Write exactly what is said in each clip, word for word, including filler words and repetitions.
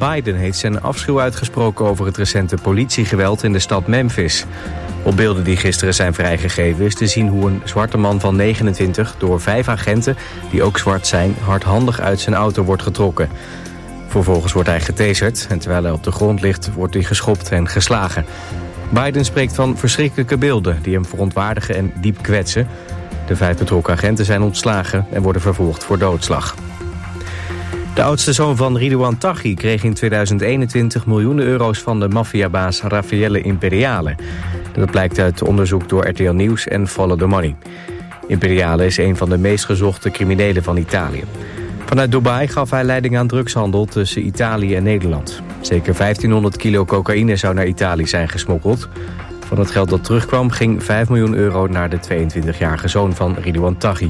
Biden heeft zijn afschuw uitgesproken over het recente politiegeweld in de stad Memphis. Op beelden die gisteren zijn vrijgegeven is te zien hoe een zwarte man van negenentwintig door vijf agenten, die ook zwart zijn, hardhandig uit zijn auto wordt getrokken. Vervolgens wordt hij getaserd en terwijl hij op de grond ligt wordt hij geschopt en geslagen. Biden spreekt van verschrikkelijke beelden die hem verontwaardigen en diep kwetsen. De vijf betrokken agenten zijn ontslagen en worden vervolgd voor doodslag. De oudste zoon van Ridouan Taghi kreeg in tweeduizend eenentwintig miljoenen euro's van de maffiabaas Raffaele Imperiale. Dat blijkt uit onderzoek door R T L Nieuws en Follow the Money. Imperiale is een van de meest gezochte criminelen van Italië. Vanuit Dubai gaf hij leiding aan drugshandel tussen Italië en Nederland. Zeker vijftienhonderd kilo cocaïne zou naar Italië zijn gesmokkeld. Van het geld dat terugkwam ging vijf miljoen euro naar de tweeëntwintigjarige zoon van Ridouan Taghi.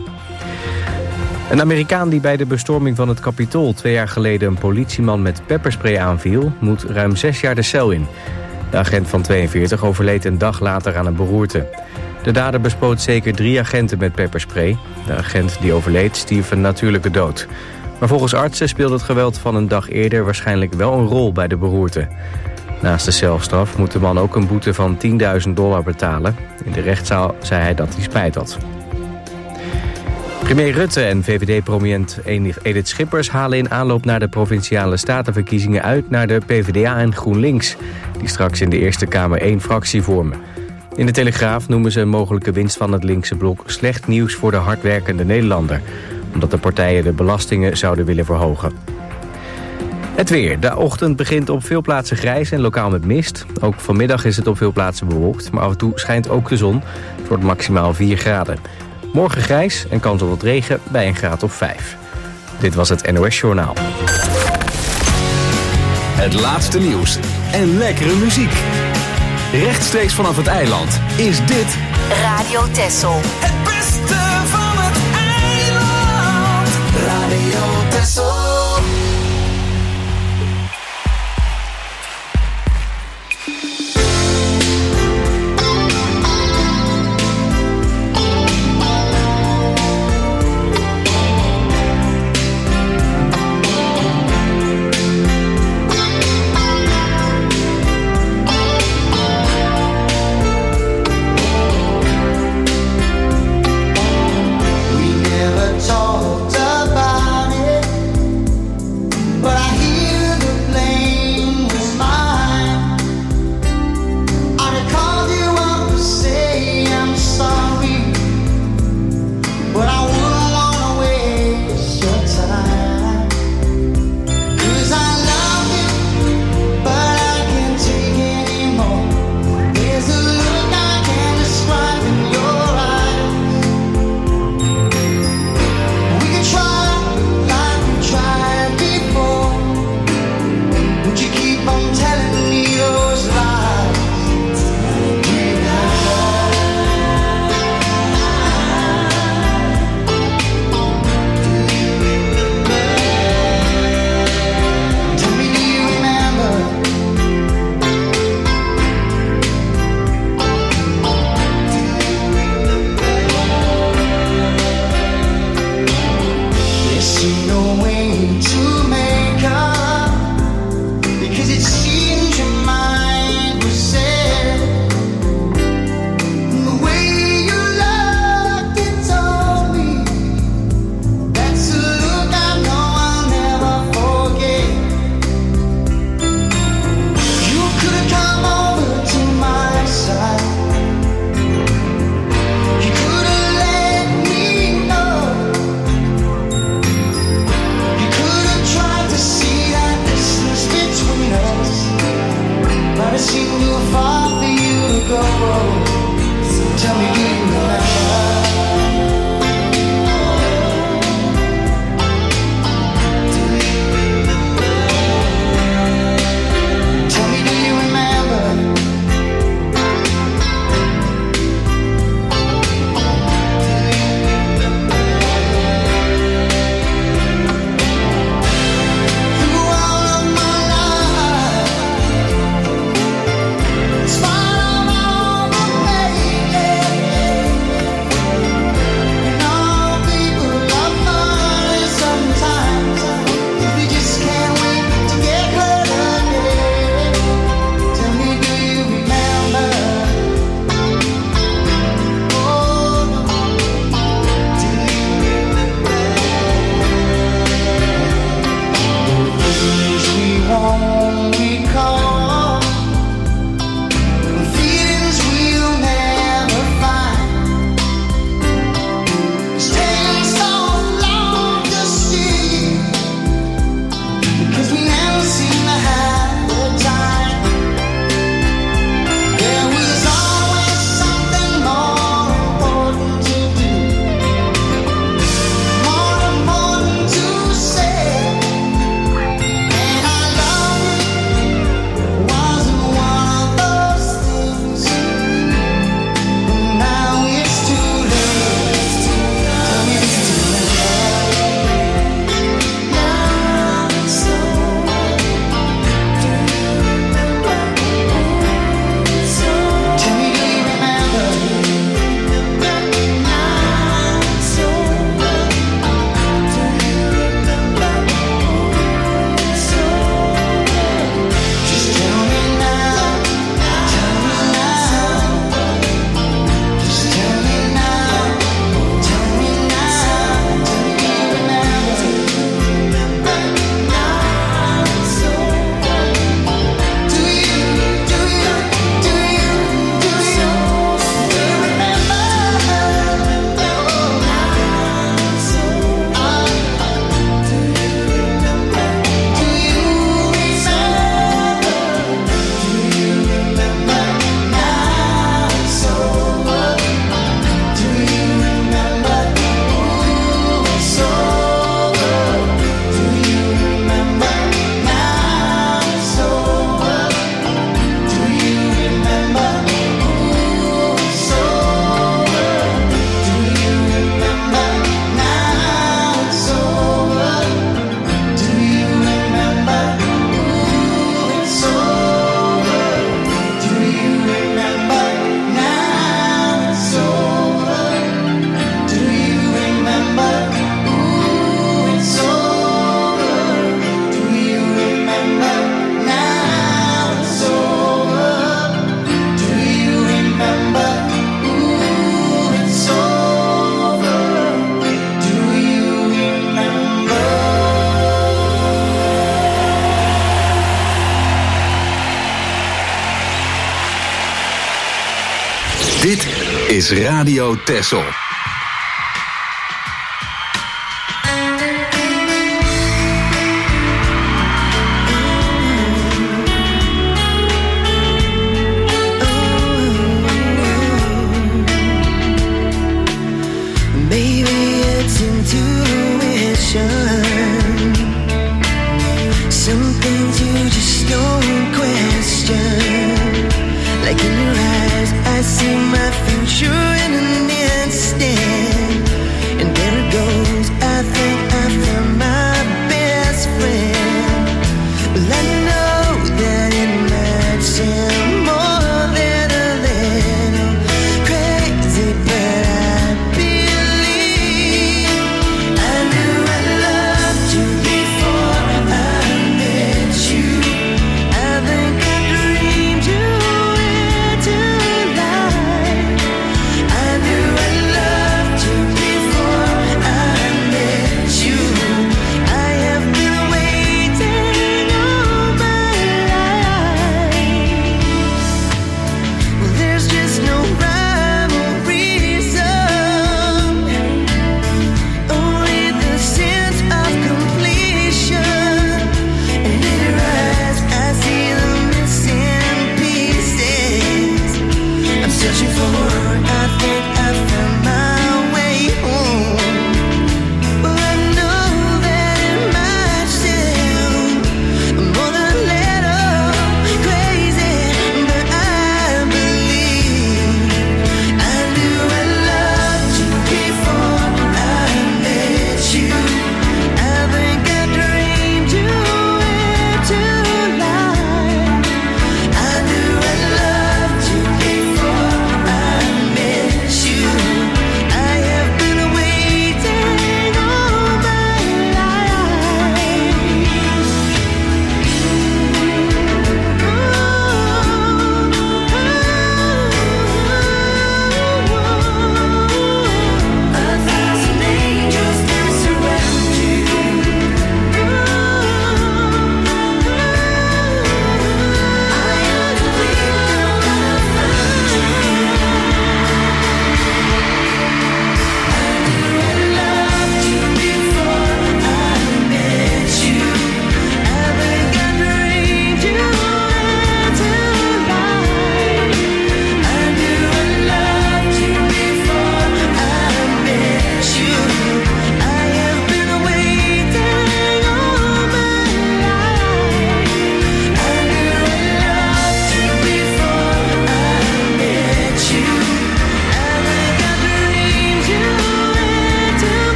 Een Amerikaan die bij de bestorming van het Capitool twee jaar geleden een politieman met pepperspray aanviel, moet ruim zes jaar de cel in. De agent van tweeënveertig overleed een dag later aan een beroerte. De dader bespoot zeker drie agenten met pepperspray. De agent die overleed stierf een natuurlijke dood. Maar volgens artsen speelde het geweld van een dag eerder waarschijnlijk wel een rol bij de beroerte. Naast de celstraf moet de man ook een boete van tienduizend dollar betalen. In de rechtszaal zei hij dat hij spijt had. Premier Rutte en V V D-prominent Edith Schippers halen in aanloop naar de provinciale statenverkiezingen uit naar de P V D A en GroenLinks, die straks in de Eerste Kamer één fractie vormen. In de Telegraaf noemen ze een mogelijke winst van het linkse blok slecht nieuws voor de hardwerkende Nederlander, omdat de partijen de belastingen zouden willen verhogen. Het weer. De ochtend begint op veel plaatsen grijs en lokaal met mist. Ook vanmiddag is het op veel plaatsen bewolkt, maar af en toe schijnt ook de zon. Het wordt maximaal vier graden. Morgen grijs en kans op wat regen bij een graad of vijf. Dit was het N O S Journaal. Het laatste nieuws en lekkere muziek. Rechtstreeks vanaf het eiland is dit Radio Texel. Het beste van het eiland. Radio Texel. Talked about it. is Radio Texel.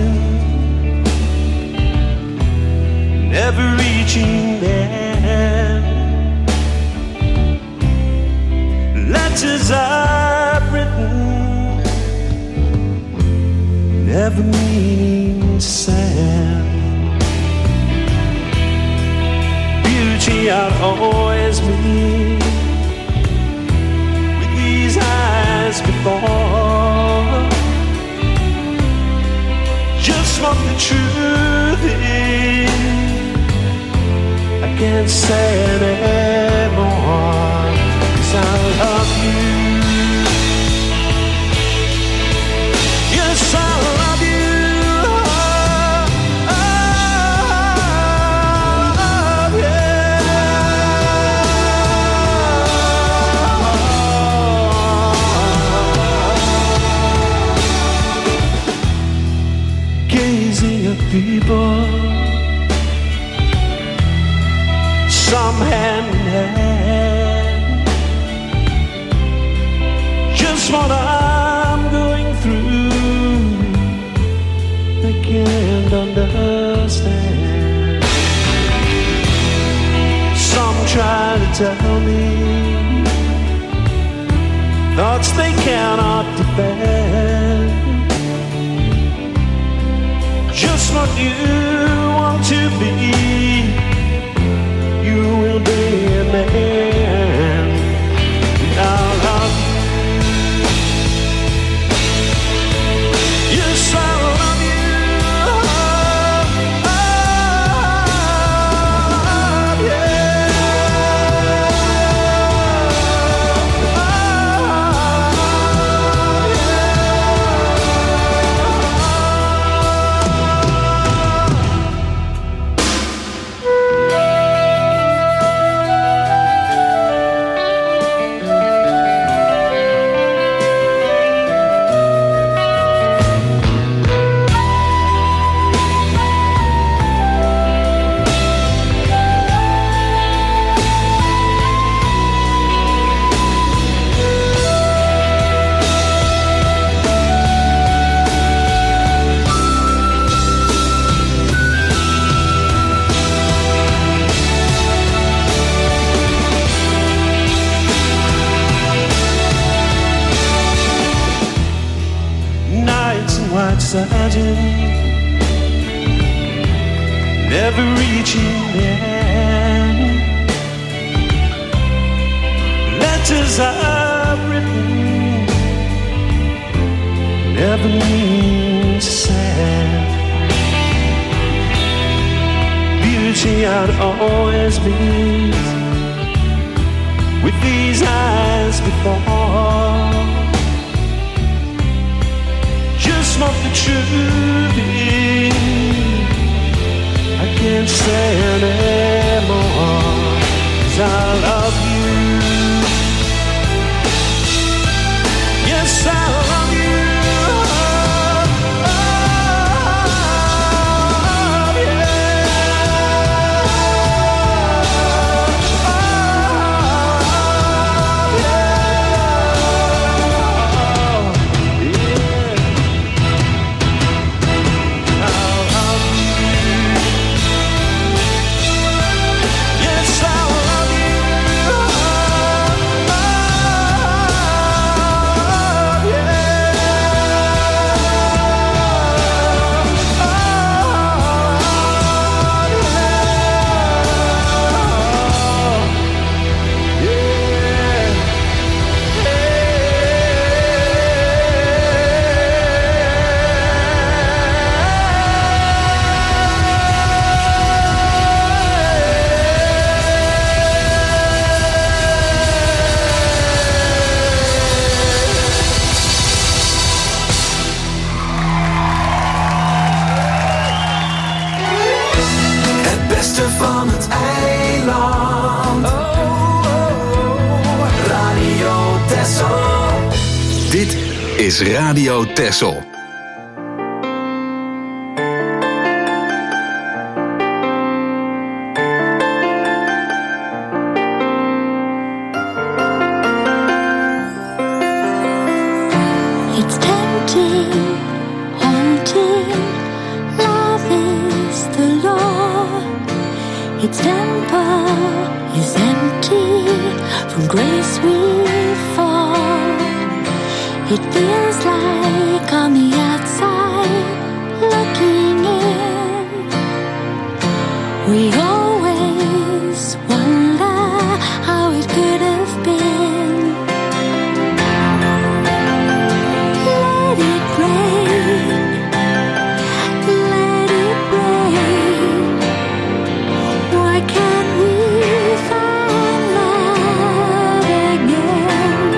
hoping, never reaching there. Letters I've written, never meaning to send. Beauty I'd always meet with these eyes before. Just what the truth is, I can't say anymore, 'cause I love you. Yes, I love you. Oh, oh, yeah. Gazing at people, some hand in hand, just what I'm going through, they can't understand. Some try to tell me thoughts they cannot defend. Just what you want to be, you will be a man. And I'll love you. Yes, I love you. Oh, yeah. Nights in white satin, never reaching the end. Letters I've written, never mean to send. Beauty I'd always meet with these eyes before. Just what the truth is, I can't say anymore, 'cause I love you. Yes, I love you. Oh, Dit is Radio Texel. It's tempting, haunting, Its temple is empty, from grace we fall. It feels like on the outside, looking in, we always wonder how it could have been. Let it rain, let it rain. Why can't we find love again?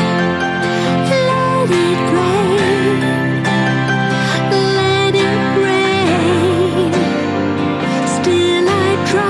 Let it rain, let it rain. Still I try.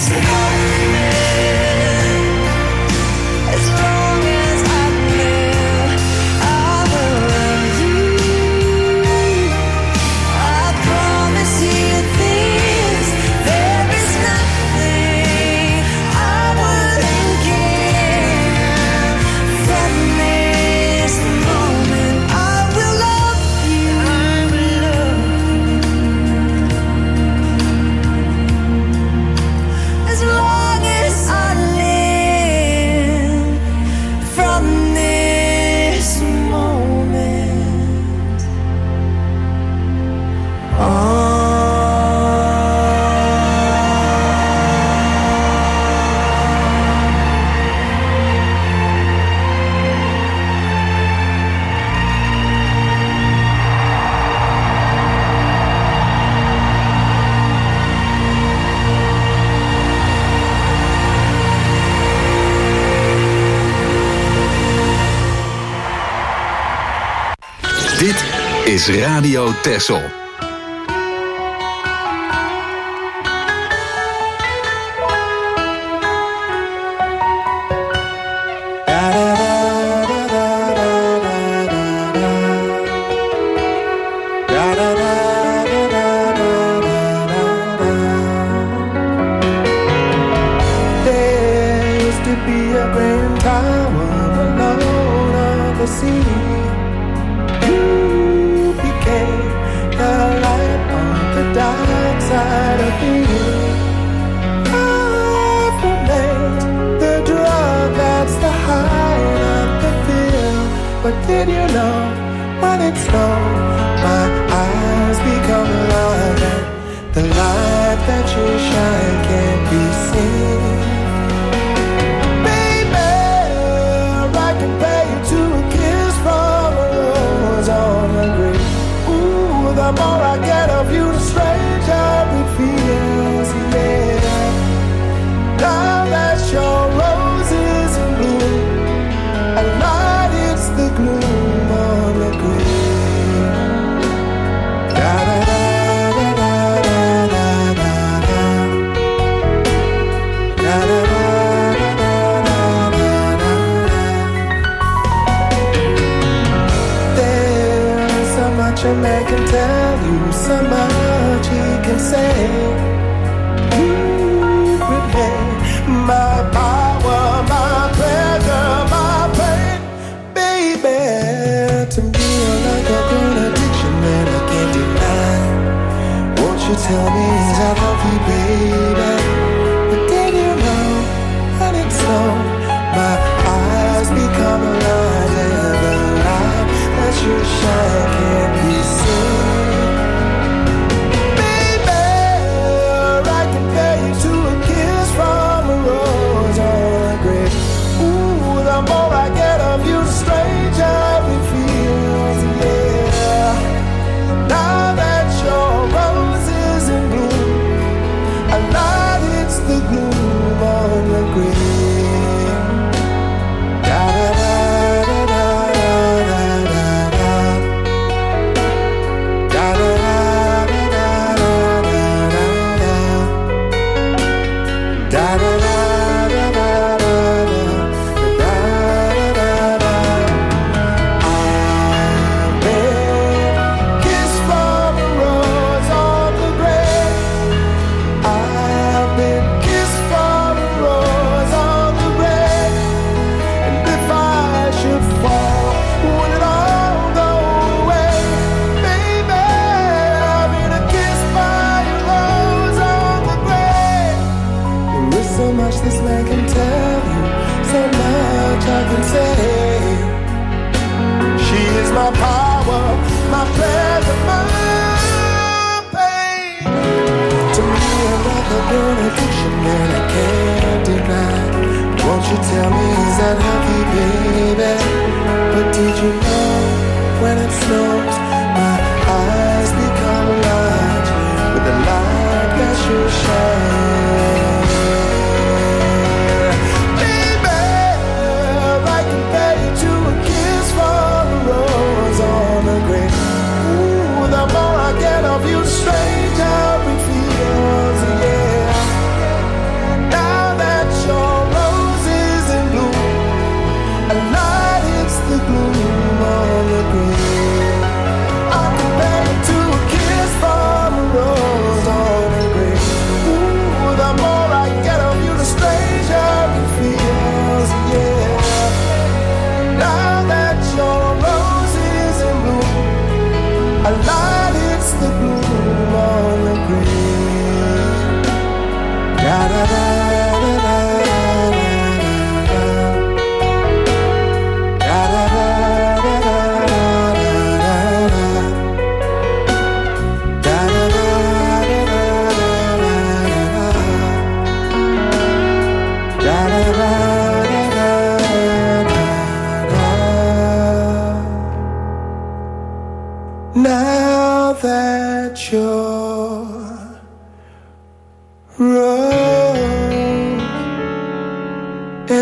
Is Radio Texel.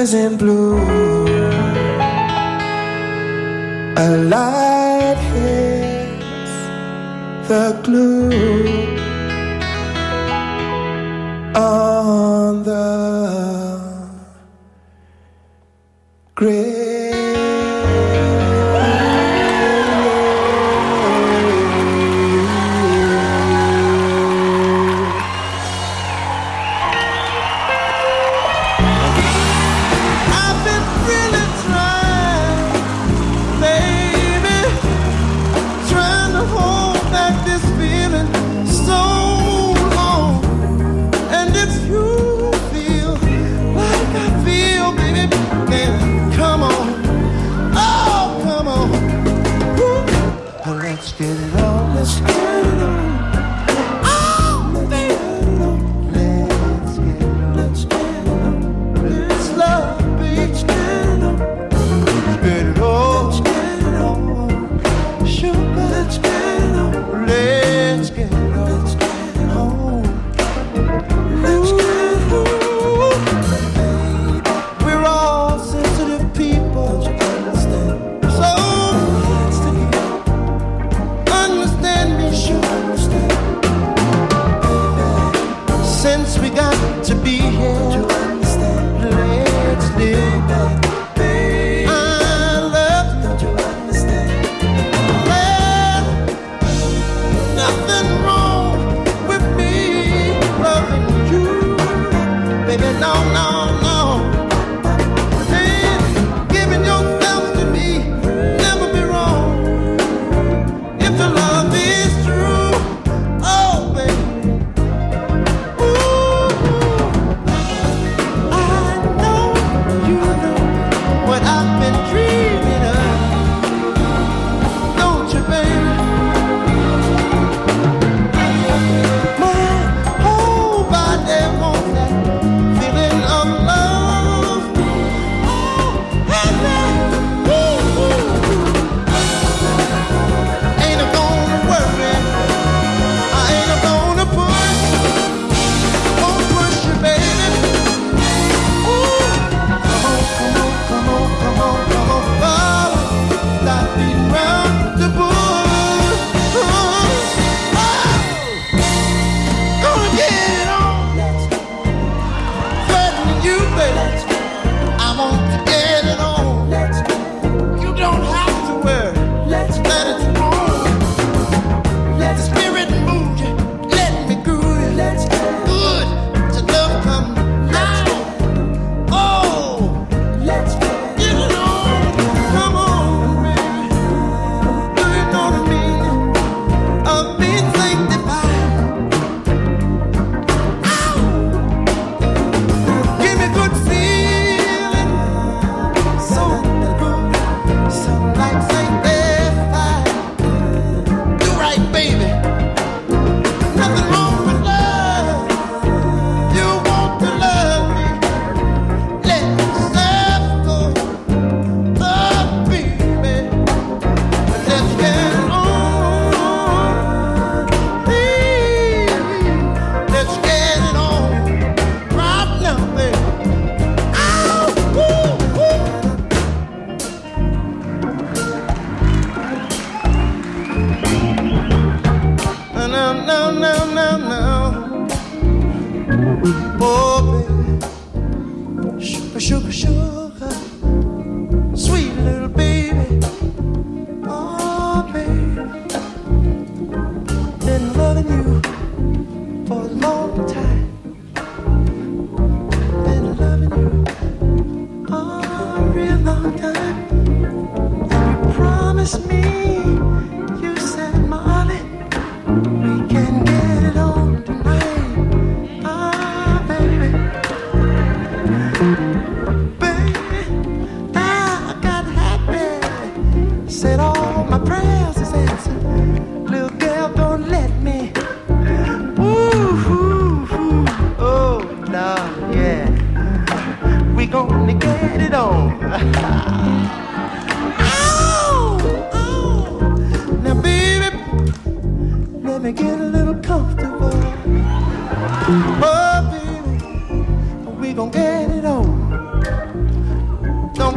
colors in blue. A light hits the glue on the grave.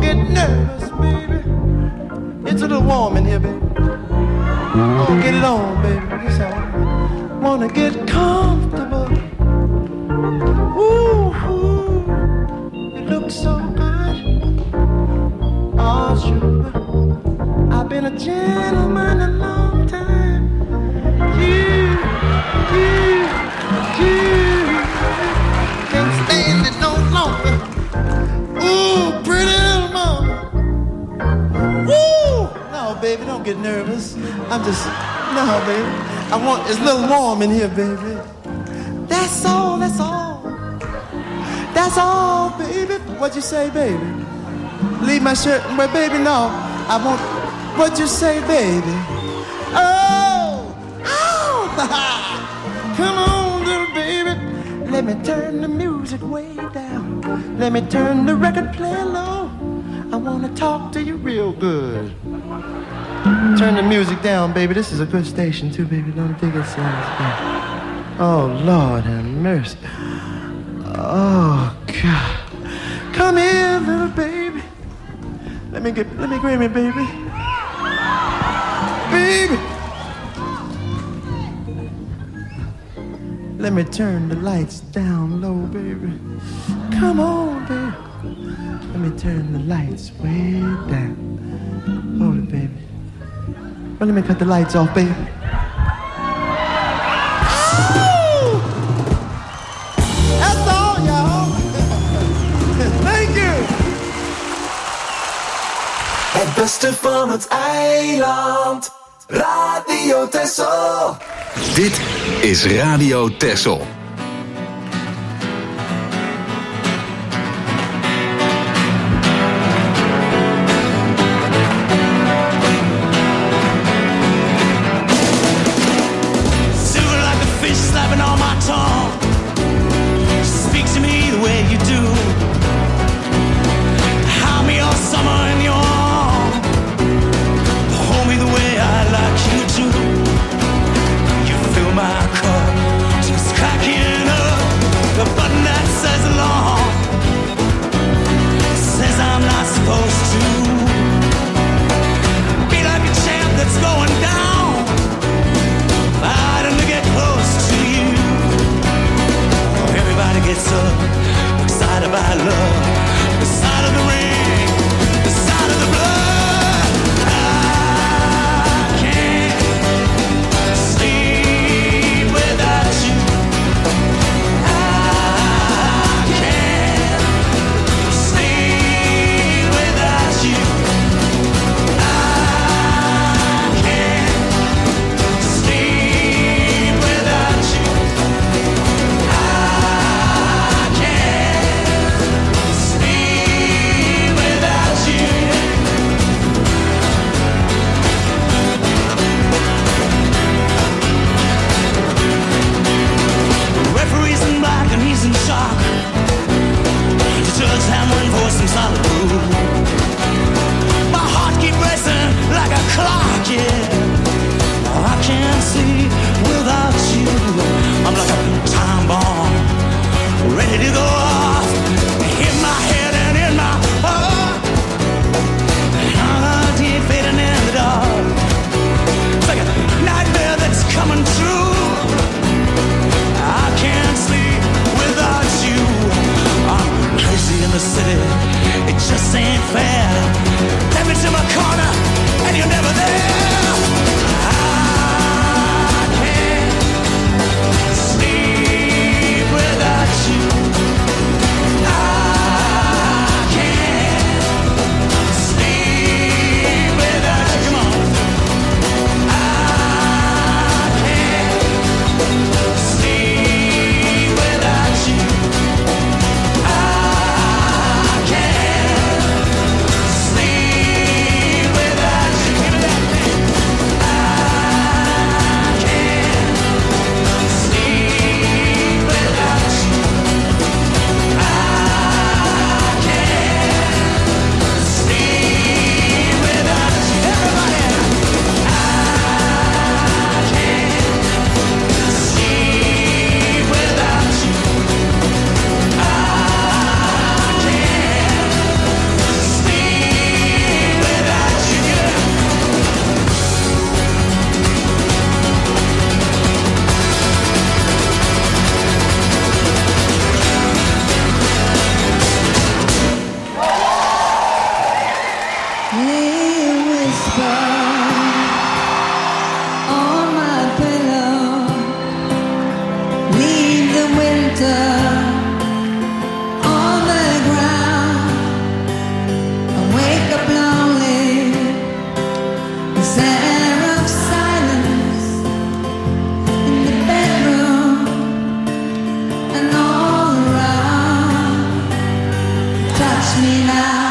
get nervous, baby. It's a little warm in here, baby. Oh, get it on, baby. That's all. Wanna get comfortable. Ooh, ooh, it looks so good. Oh, sugar, I've been a gentleman a long time. You, you, you can't stand it no longer. Ooh, pretty little mama. Woo! No, baby, don't get nervous. I'm just, no, baby. I want, it's a little warm in here, baby. That's all, that's all. That's all, baby. What'd you say, baby? Leave my shirt, but baby, no. I want, what'd you say, baby? Oh, oh, come on, little baby. Let me turn the music way down. Let me turn the record player low. I wanna talk to you real good. Turn the music down, baby. This is a good station, too, baby. Don't think it's uh, oh, Lord have mercy. Oh, God. Come here, little baby. Let me get, let me grab me, baby. Baby. Let me turn the lights down low, baby. Come on, baby. Let me turn the lights way down. Hold it, baby. Well, let me cut the lights off, baby. Oh! That's all, y'all. Thank you. Het beste van het eiland. Radio Texel. Dit is Radio Texel. me now.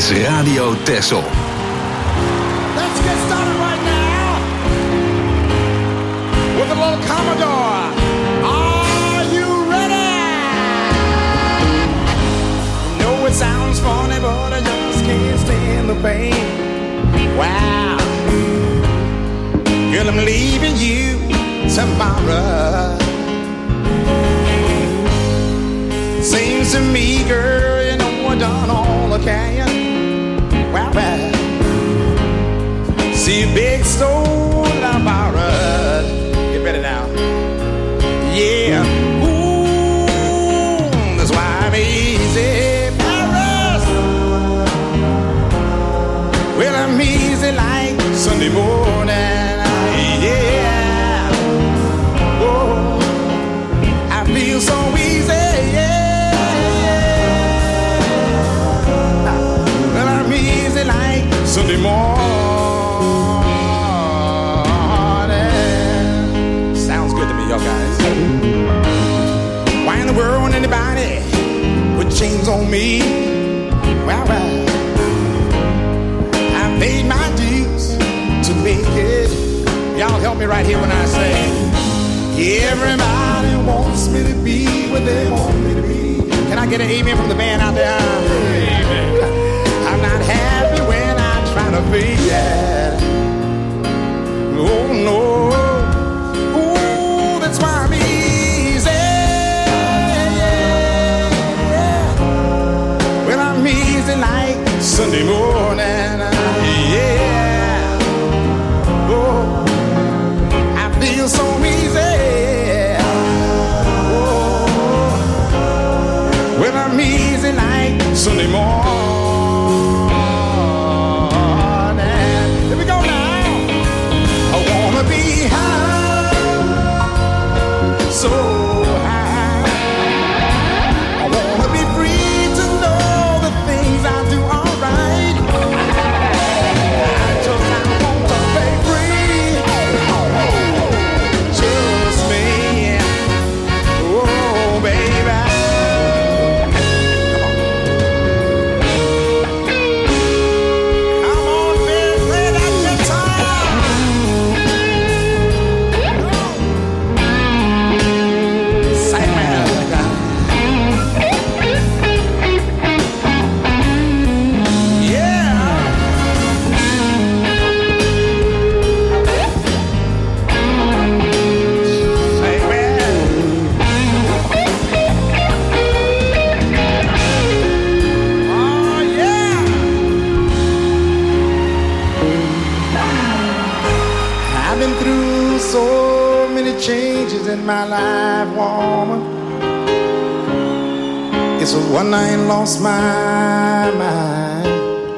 is Radio Texel. Let's get started right now with a little Commodore. Are you ready? You know it sounds funny, but I just can't stand the pain. Wow. Girl, I'm leaving you tomorrow. Seems to me, girl, you know I done all I can. Wow, wow. See a big stone that I borrowed. Get ready now. Yeah. Ooh, that's why I'm easy. Paris. Well, I'm easy like Sunday morning. Yeah. Oh, I feel so easy. Yeah. Well, I'm easy like Sunday morning. Sounds good to me, y'all guys. Why in the world anybody put chains on me? Well, well, I paid my dues to make it. Y'all help me right here when I say everybody wants me to be what they want me to be. Can I get an amen from the band out there? I'm not happy when I try to be it. Oh no. Ooh, that's why I'm easy. Well, I'm easy like Sunday morning. Yeah. Oh, I feel so easy. Oh, well, I'm easy like Sunday morning. Here we go now. I wanna be high, so high. I wanna be free to know the things I do are right. I just I want to be free. Just me. Oh, baby. Come on, baby, play that guitar. Say, man. Yeah. Say, man. Oh, yeah. I've been through so many changes in my life, woman. It's a one I ain't lost my mind.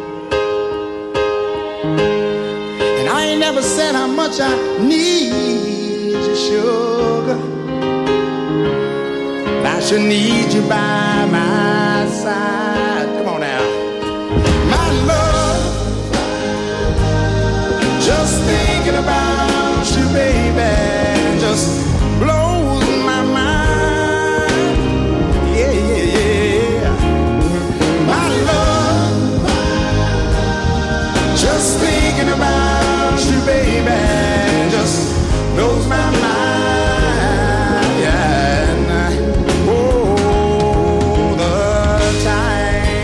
And I ain't never said how much I need you, sugar. I should need you by my side. Come on now. My love, just thinking about you, baby, just blows my mind. Yeah, yeah, yeah. My love, just thinking about you, baby, just blows my mind. Yeah, and, oh, the time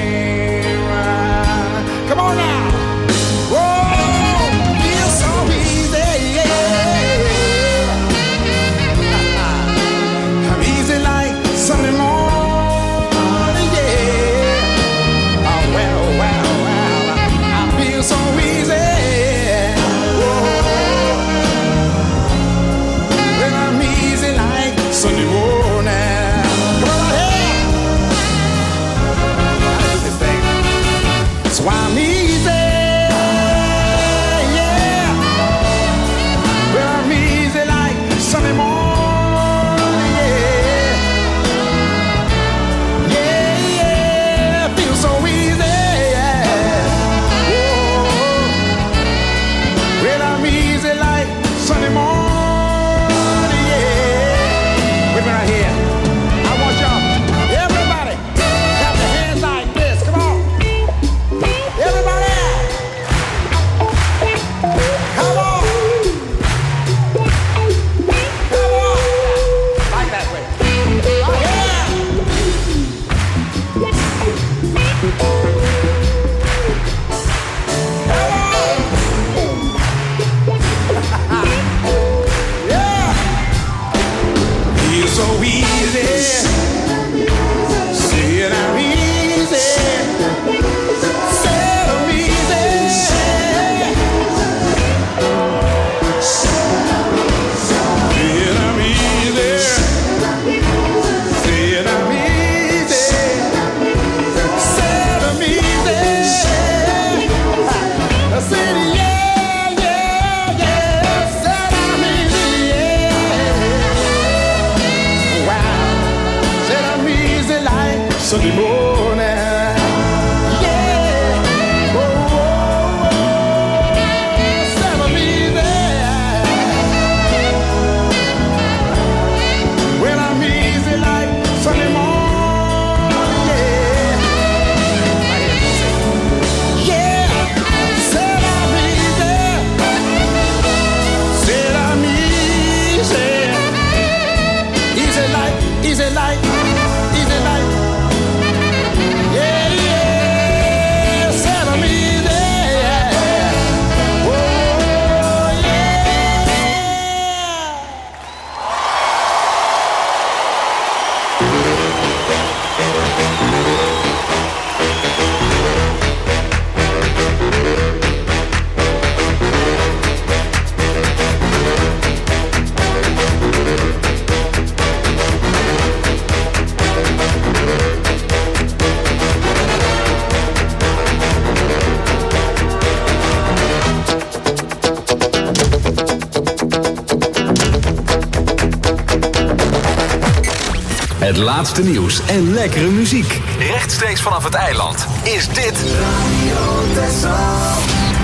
Sunday morning. Yeah, oh, oh, oh, set me there. When I'm easy like Sunday morning. Easy like, easy like, yeah, yeah, set 'em easy, oh, yeah. Het laatste nieuws en lekkere muziek. Rechtstreeks vanaf het eiland is dit Radio Texel.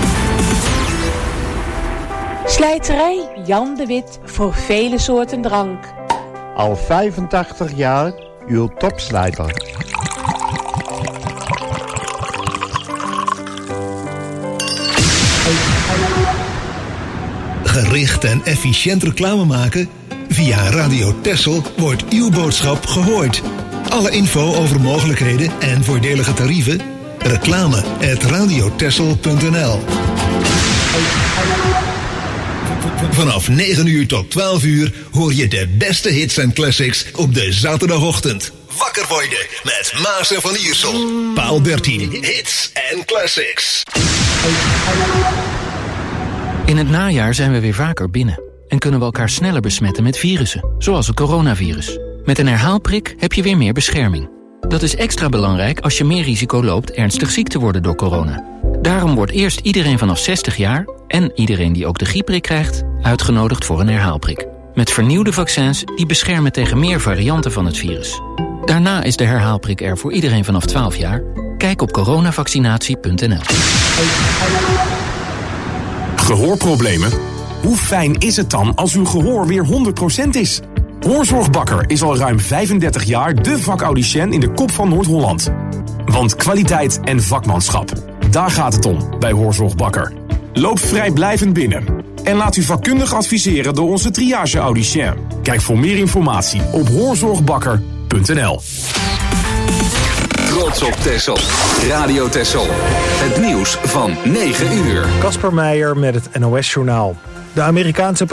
Slijterij Jan de Wit voor vele soorten drank. Al vijfentachtig jaar uw topslijter. Gericht en efficiënt reclame maken? Via Radio Texel wordt uw boodschap gehoord. Alle info over mogelijkheden en voordelige tarieven? Reclame at radiotexel punt n l. Vanaf negen uur tot twaalf uur hoor je de beste hits en classics op de zaterdagochtend. Wakker worden met Maas en Van Iersel. Paal dertien, hits en classics. In het najaar zijn we weer vaker binnen en kunnen we elkaar sneller besmetten met virussen, zoals het coronavirus. Met een herhaalprik heb je weer meer bescherming. Dat is extra belangrijk als je meer risico loopt ernstig ziek te worden door corona. Daarom wordt eerst iedereen vanaf zestig jaar en iedereen die ook de griepprik krijgt uitgenodigd voor een herhaalprik. Met vernieuwde vaccins die beschermen tegen meer varianten van het virus. Daarna is de herhaalprik er voor iedereen vanaf twaalf jaar. Kijk op coronavaccinatie punt n l. Gehoorproblemen? Hoe fijn is het dan als uw gehoor weer honderd procent is? Hoorzorg Bakker is al ruim vijfendertig jaar de vakaudiënt in de kop van Noord-Holland. Want kwaliteit en vakmanschap, daar gaat het om bij Hoorzorg Bakker. Loop vrijblijvend binnen en laat u vakkundig adviseren door onze triage-audicien. Kijk voor meer informatie op hoorzorgbakker punt n l. Trots op Texel. Radio Texel. Het nieuws van negen uur. Kasper Meijer met het N O S-journaal. De Amerikaanse